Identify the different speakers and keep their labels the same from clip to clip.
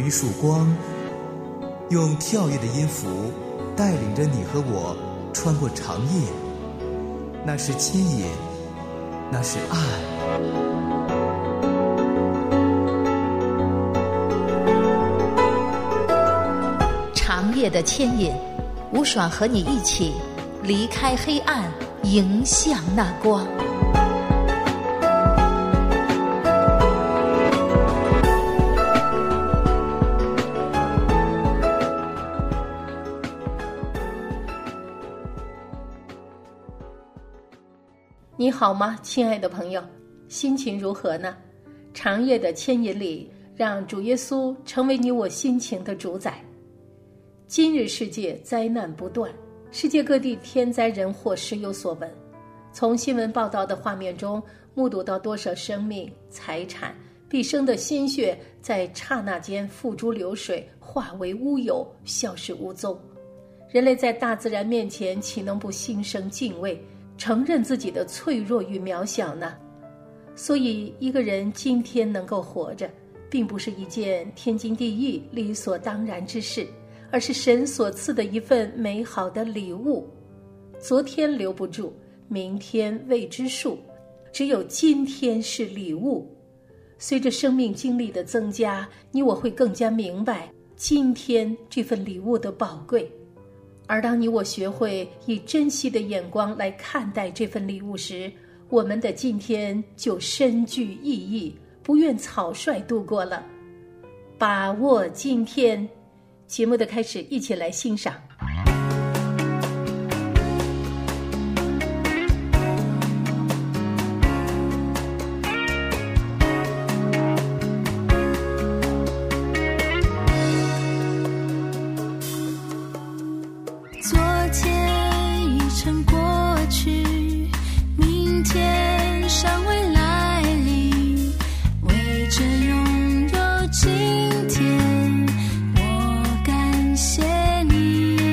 Speaker 1: 一束光，用跳跃的音符带领着你和我穿过长夜。那是牵引，那是爱。
Speaker 2: 长夜的牵引，吴爽和你一起离开黑暗，迎向那光。你好吗，亲爱的朋友？心情如何呢？长夜的牵引里，让主耶稣成为你我心情的主宰。今日世界灾难不断，世界各地天灾人祸时有所闻。从新闻报道的画面中，目睹到多少生命、财产、毕生的心血在刹那间付诸流水，化为乌有，消失无踪。人类在大自然面前岂能不心生敬畏，承认自己的脆弱与渺小呢？所以一个人今天能够活着，并不是一件天经地义、理所当然之事，而是神所赐的一份美好的礼物。昨天留不住，明天未知数，只有今天是礼物。随着生命经历的增加，你我会更加明白今天这份礼物的宝贵。而当你我学会以珍惜的眼光来看待这份礼物时，我们的今天就深具意义，不愿草率度过了。把握今天，节目的开始，一起来欣赏。
Speaker 3: 今天我感谢你。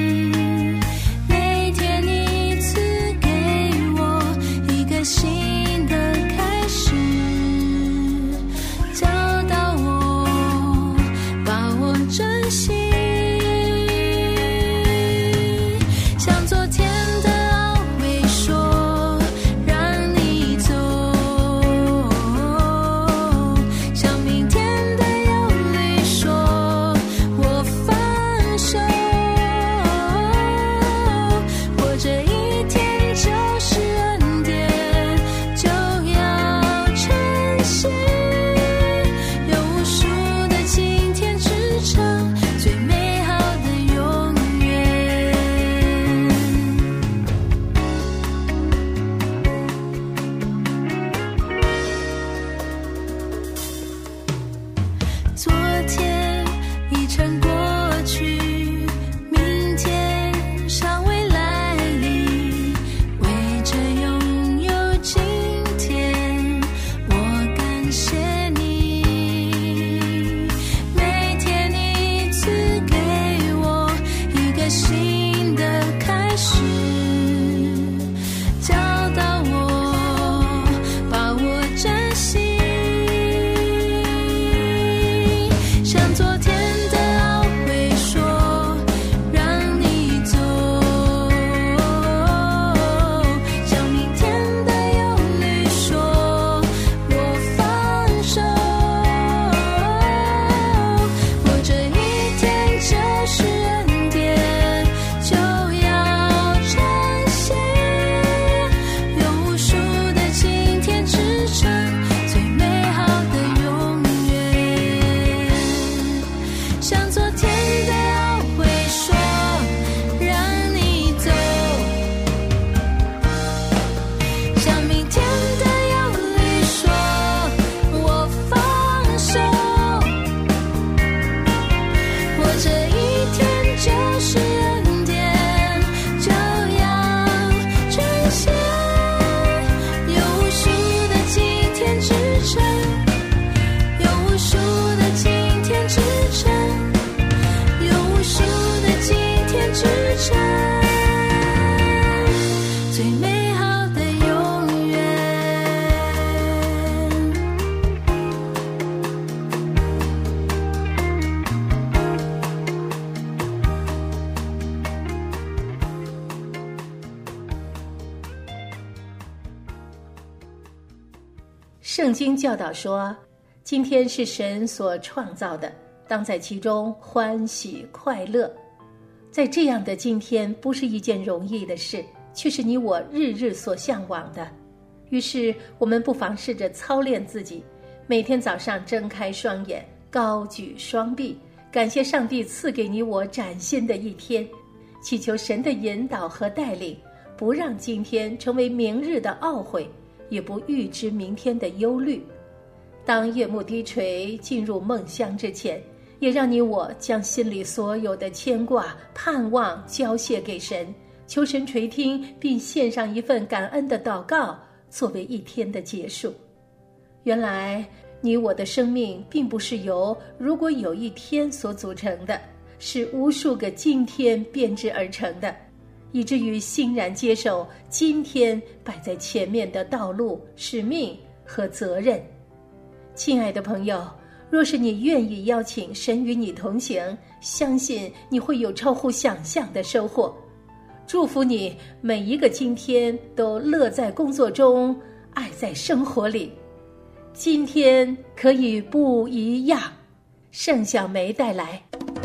Speaker 2: 圣经教导说，今天是神所创造的，当在其中欢喜快乐。在这样的今天，不是一件容易的事，却是你我日日所向往的。于是我们不妨试着操练自己，每天早上睁开双眼，高举双臂，感谢上帝赐给你我崭新的一天，祈求神的引导和带领，不让今天成为明日的懊悔，也不预知明天的忧虑。当夜幕低垂，进入梦乡之前，也让你我将心里所有的牵挂、盼望交谢给神，求神垂听，并献上一份感恩的祷告，作为一天的结束。原来你我的生命并不是由如果有一天所组成的，是无数个今天编织而成的，以至于欣然接受今天摆在前面的道路、使命和责任。亲爱的朋友，若是你愿意邀请神与你同行，相信你会有超乎想象的收获。祝福你每一个今天都乐在工作中，爱在生活里。今天可以不一样。盛小梅带来。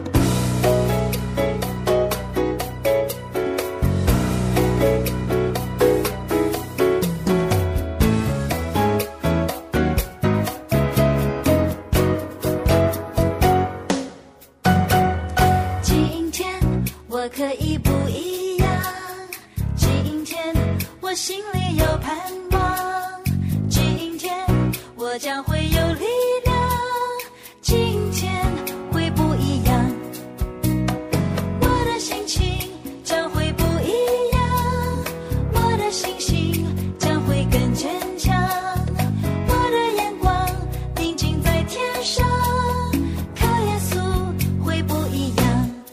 Speaker 3: 今天我可以不一样，今天我心里有盼望，今天我将会有力量，今天会不一样，我的心情将会不一样，我的信心将会更坚强，我的眼光定睛在天上，靠耶稣会不一样。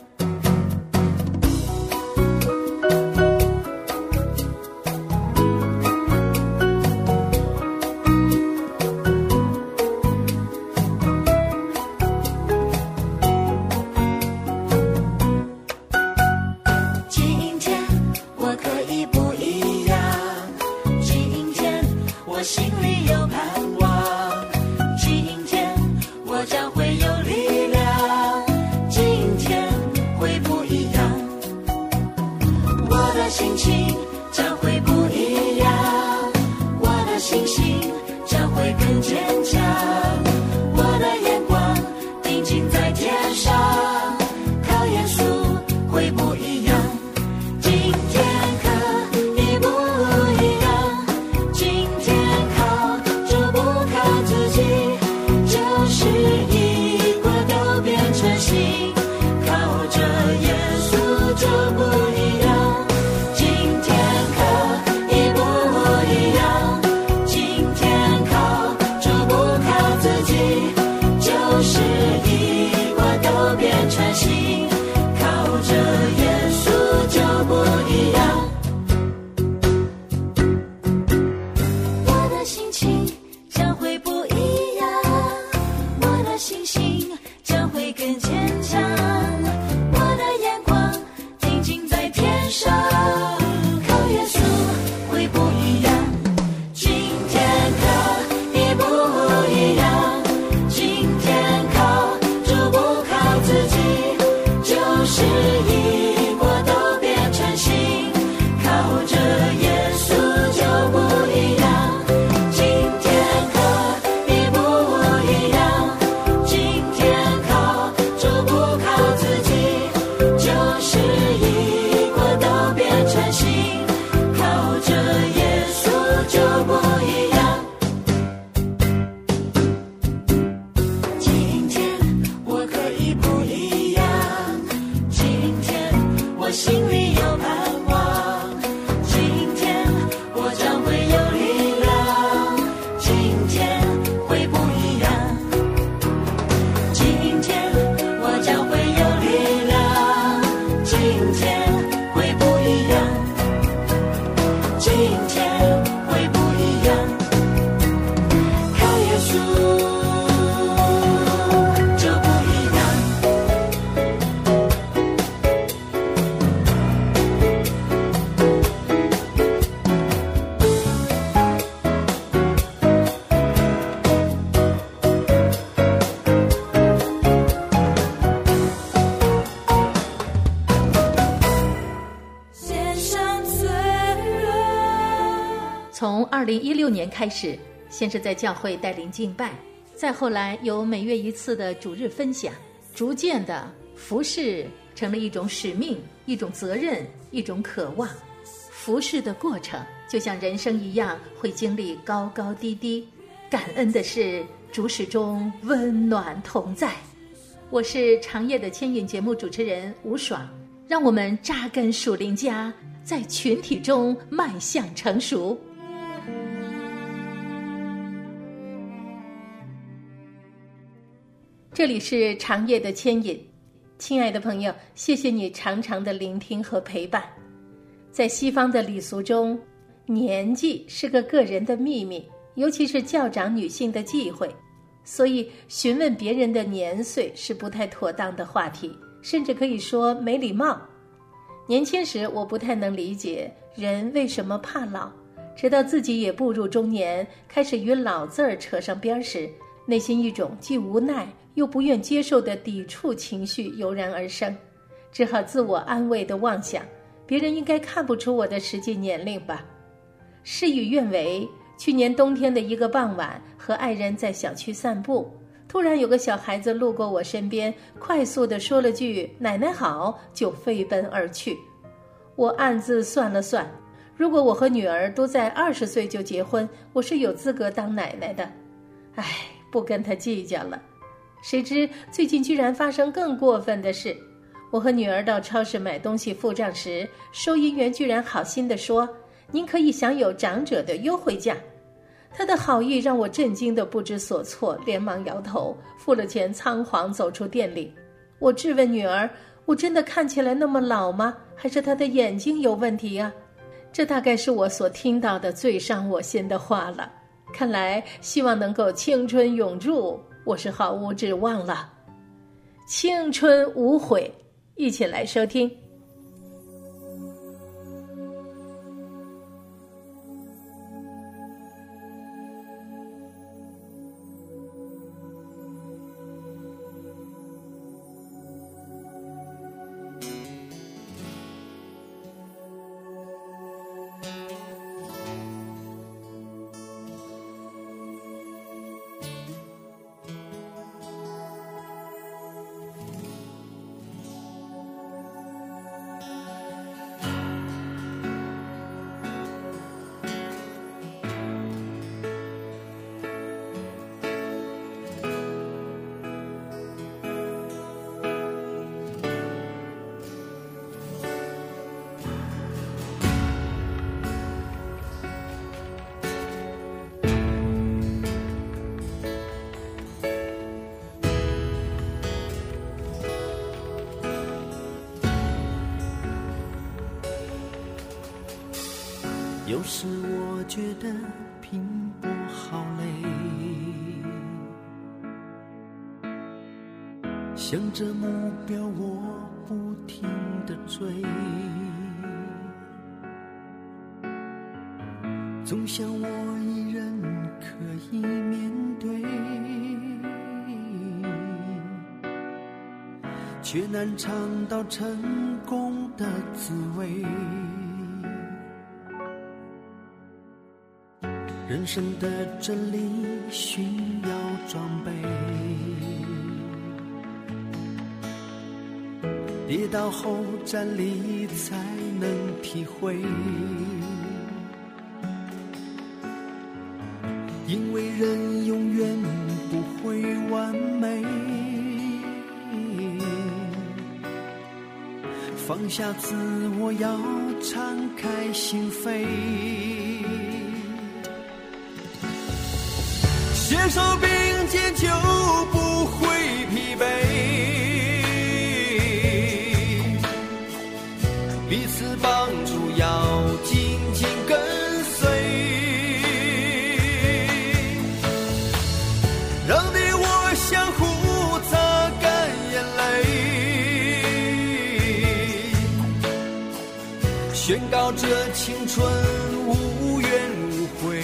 Speaker 3: 心里有盼望，今天我将会有力量，今天会不一样，我的心情将会不一样，我的信心将会更坚强，我的眼光定睛在天上，靠耶稣会不一样，今天可以不一样，今天靠
Speaker 2: 2016年开始，先是在教会带领敬拜，再后来有每月一次的主日分享，逐渐的服事成了一种使命，一种责任，一种渴望。服事的过程就像人生一样，会经历高高低低，感恩的是主始终温暖同在。我是长夜的牵引节目主持人吴爽，让我们扎根属灵家，在群体中迈向成熟。这里是长夜的牵引，亲爱的朋友，谢谢你常常的聆听和陪伴。在西方的礼俗中，年纪是个个人的秘密，尤其是教长女性的忌讳，所以询问别人的年岁是不太妥当的话题，甚至可以说没礼貌。年轻时我不太能理解人为什么怕老，直到自己也步入中年，开始与老字儿扯上边时，内心一种既无奈又不愿接受的抵触情绪油然而生，只好自我安慰地妄想，别人应该看不出我的实际年龄吧。事与愿违，去年冬天的一个傍晚，和爱人在小区散步，突然有个小孩子路过我身边，快速地说了句奶奶好，就飞奔而去。我暗自算了算，如果我和女儿都在20岁就结婚，我是有资格当奶奶的。不跟他计较了。谁知最近居然发生更过分的事，我和女儿到超市买东西付账时，收银员居然好心地说，您可以享有长者的优惠价。他的好意让我震惊得不知所措，连忙摇头，付了钱仓皇走出店里。我质问女儿，我真的看起来那么老吗？还是他的眼睛有问题啊？这大概是我所听到的最伤我心的话了。看来希望能够青春永驻，我是毫无指望了。青春无悔，一起来收听。
Speaker 4: 有时我觉得拼搏好累，向着目标我不停地追，总想我一人可以面对，却难尝到成功的滋味。人生的真理需要装备，跌倒后站立才能体会，因为人永远不会完美，放下自我，要敞开心扉，携手并肩就不会疲惫，彼此帮助要紧紧跟随，让你我相互擦干眼泪，宣告这青春无怨无悔。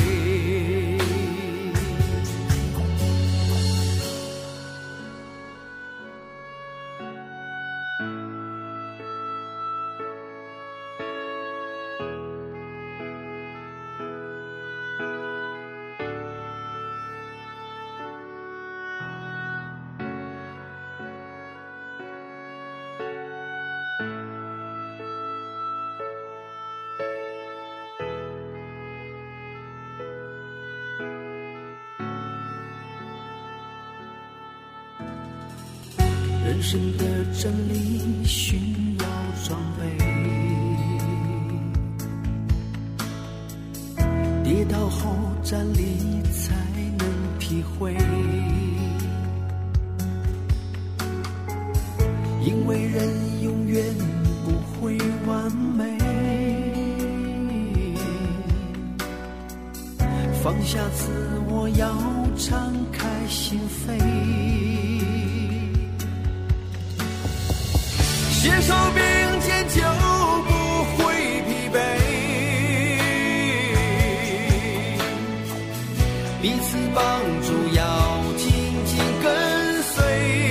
Speaker 4: 人生的真理需要装备，跌倒后站立才能体会，因为人永远不会完美，放下自我，要敞开心扉，携手并肩就不会疲惫，彼此帮助要紧紧跟随，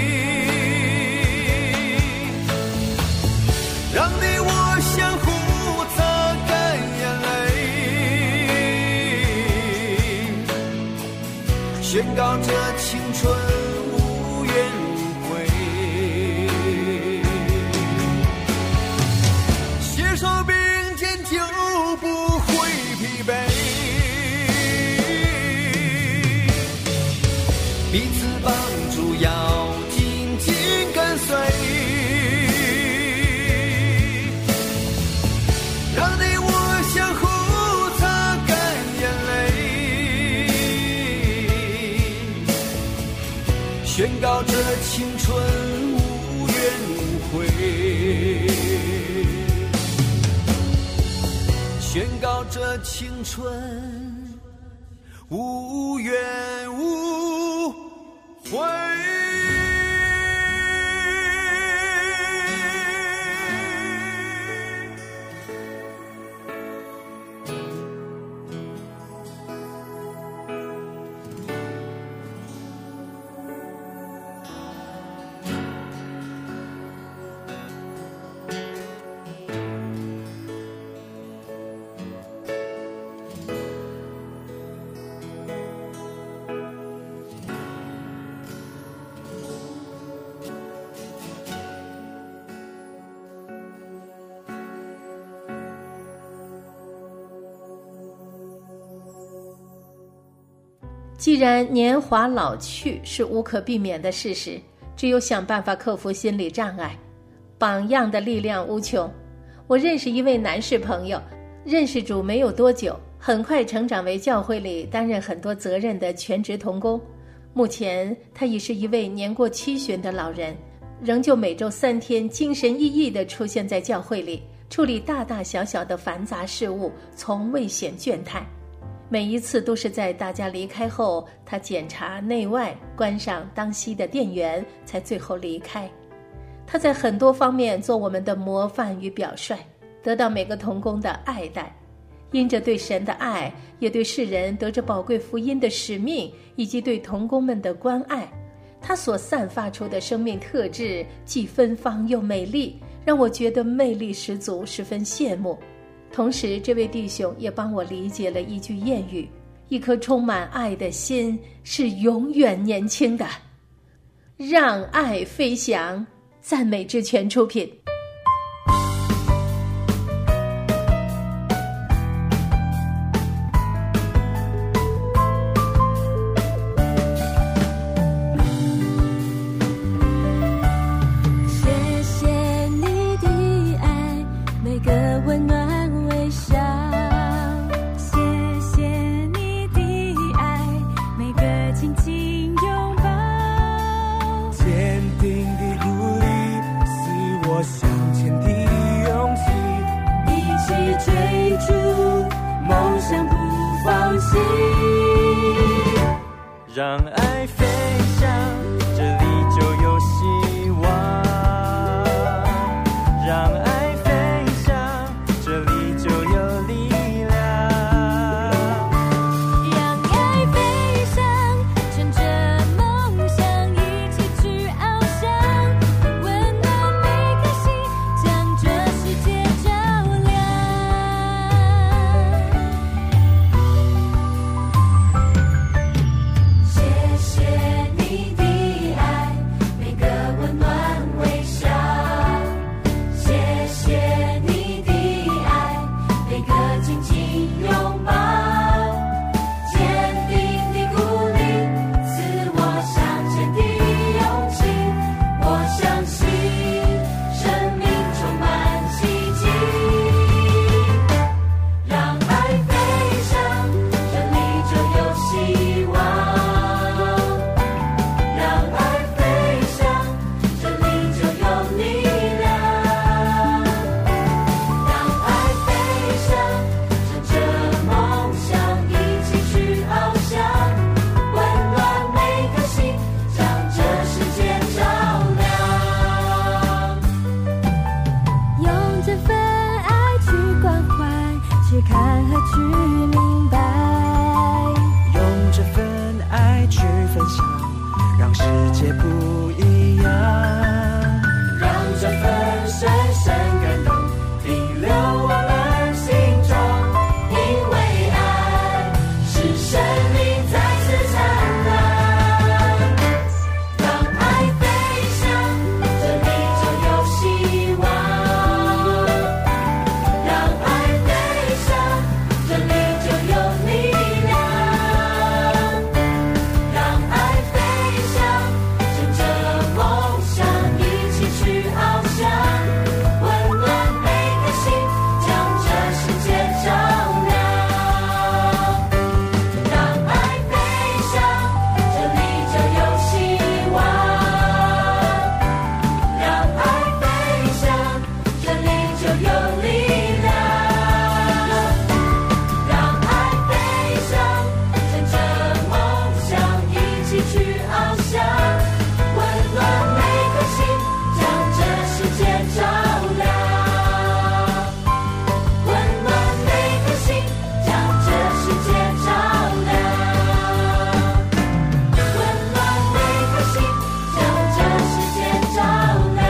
Speaker 4: 让你我相互擦干眼泪，宣告这青春无怨无悔，携手并肩就不会疲惫，彼此帮助要紧紧跟随，让你我相互擦干眼泪，宣告这青春无怨无悔，宣告这青春无怨无悔。
Speaker 2: 既然年华老去是无可避免的事实，只有想办法克服心理障碍。榜样的力量无穷。我认识一位男士朋友，认识主没有多久，很快成长为教会里担任很多责任的全职同工。目前他已是一位年过70的老人，仍旧每周3天精神奕奕地出现在教会里，处理大大小小的繁杂事务，从未显倦怠。每一次都是在大家离开后，他检查内外，关上当夕的电源，才最后离开。他在很多方面做我们的模范与表率，得到每个同工的爱戴。因着对神的爱，也对世人得着宝贵福音的使命，以及对同工们的关爱，他所散发出的生命特质既芬芳又美丽，让我觉得魅力十足，十分羡慕。同时这位弟兄也帮我理解了一句谚语：一颗充满爱的心是永远年轻的。让爱飞翔，赞美之泉出品。
Speaker 3: 谢谢你的爱，每个温暖微笑，谢谢你的爱，每个紧紧拥抱，
Speaker 5: 坚定的鼓励是我向前的勇气，
Speaker 3: 一起追逐梦想不放弃，
Speaker 5: 让爱飞翔，这里就有希望，让爱飞翔，这里就有力量，
Speaker 3: 让爱飞翔，乘着梦想一起去翱翔，温暖每颗心，将这世界照亮。谢
Speaker 5: 界不一样，
Speaker 6: 让这份深深感动停留我们心中，因为爱是生命再次灿烂，让爱飞翔，这里就有希望，让爱飞翔，这里就有力量，让爱飞翔，乘着梦想一起去翱翔，温暖每个心，将这世界照亮，让爱飞翔，这里就有希望，让爱飞翔，这里就有力量，让爱飞翔，乘着梦想一起去翱翔，温暖每个心，将这世界照亮，温暖每个心，将这世界照亮，温暖每个心，将这世界照亮。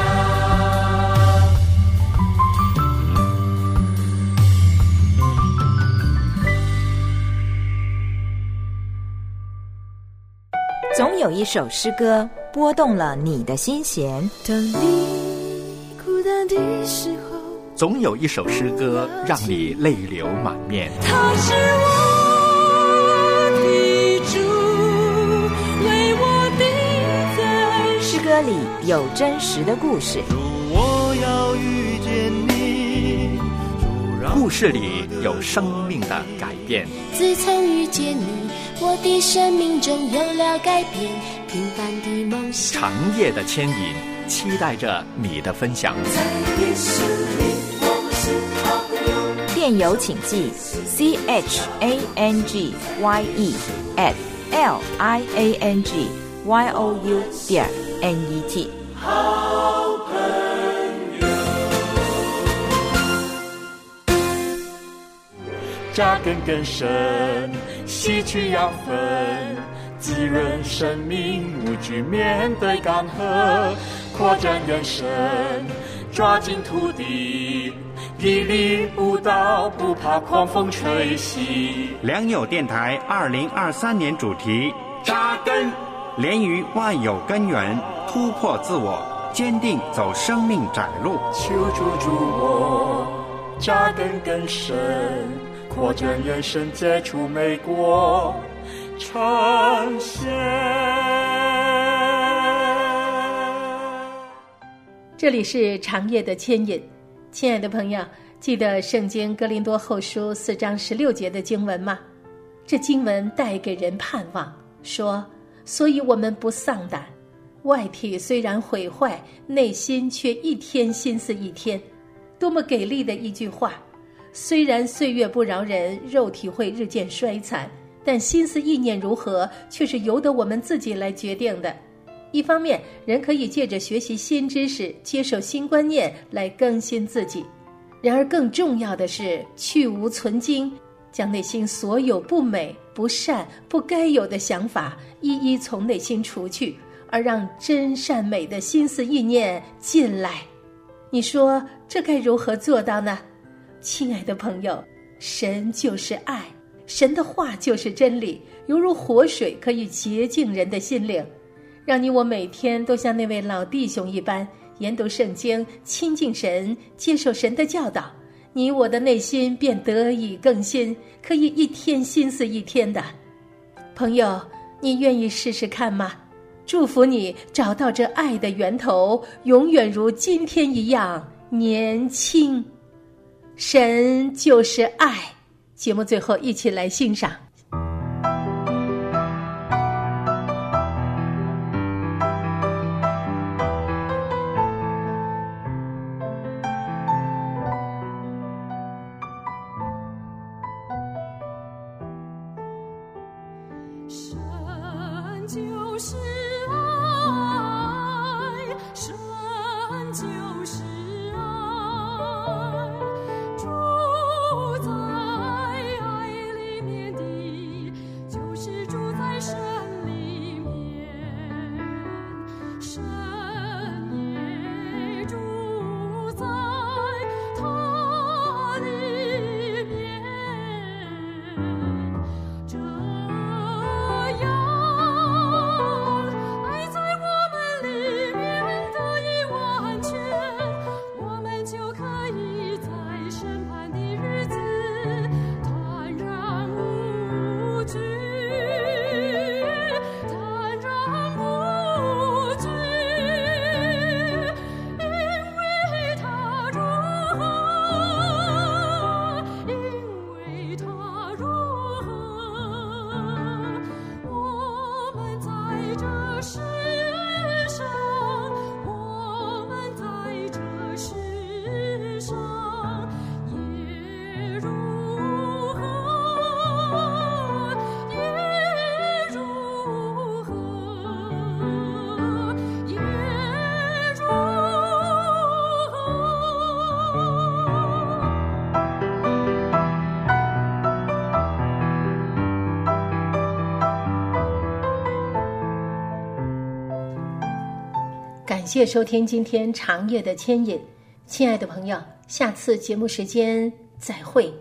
Speaker 7: 总有一首诗歌拨动了你的心弦，
Speaker 3: 当你孤单的时候，
Speaker 8: 总有一首诗歌让你泪流满面。
Speaker 3: 他是我的主，为我定在
Speaker 7: 诗歌里有真实的故事，
Speaker 4: 主，我要遇见你，主，让
Speaker 8: 故事里有生命的改变。
Speaker 3: 自从遇见你，我的生命中有了改变，平凡的梦想
Speaker 8: 长夜的牵引，期待着你的分享。
Speaker 6: 在耶稣里我们是好朋友，
Speaker 7: 电邮请寄 change@liangyou.net。
Speaker 6: 好朋友。扎根更深，吸取养分，滋润生命，无惧面对干涸，扩展人生，抓紧土地，屹立不倒，不怕狂风吹袭。
Speaker 9: 良友电台2023年主题：
Speaker 6: 扎根，
Speaker 9: 连于万有根源，突破自我，坚定走生命窄路。
Speaker 6: 求助助我，扎根更深，扩展人生，结出美果，呈现。
Speaker 2: 这里是长夜的牵引，亲爱的朋友，记得圣经哥林多后书4章16节的经文吗？这经文带给人盼望，说，所以我们不丧胆，外体虽然毁坏，内心却一天心思一天。多么给力的一句话！虽然岁月不饶人，肉体会日渐衰残，但心思意念如何，却是由得我们自己来决定的。一方面，人可以借着学习新知识，接受新观念来更新自己；然而更重要的是，去无存精，将内心所有不美、不善、不该有的想法一一从内心除去，而让真善美的心思意念进来。你说这该如何做到呢？亲爱的朋友，神就是爱，神的话就是真理，犹如活水，可以洁净人的心灵。让你我每天都像那位老弟兄一般，研读圣经，亲近神，接受神的教导，你我的内心便得以更新，可以一天心思一天的。朋友，你愿意试试看吗？祝福你找到这爱的源头，永远如今天一样年轻。神就是爱。节目最后一起来欣赏。
Speaker 3: 神就是爱，神就是爱，住在爱里面的，就是住在神里面。
Speaker 2: 感谢收听今天长夜的牵引，亲爱的朋友，下次节目时间再会。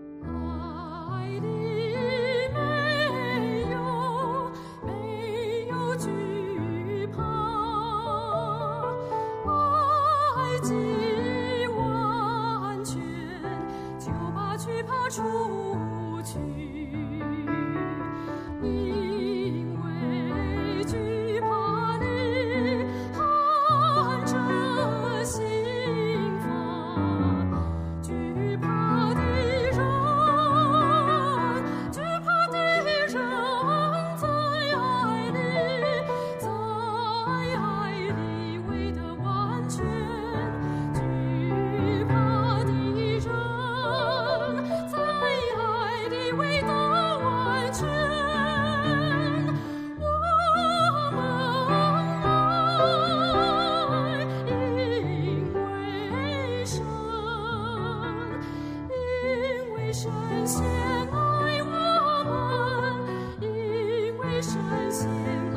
Speaker 10: 出去，因为惧怕你含着心房，惧怕的人，惧怕的人在爱里，在爱里为得完全，惧怕的人。为的完全，我们爱，因为神先爱我们，因为神先。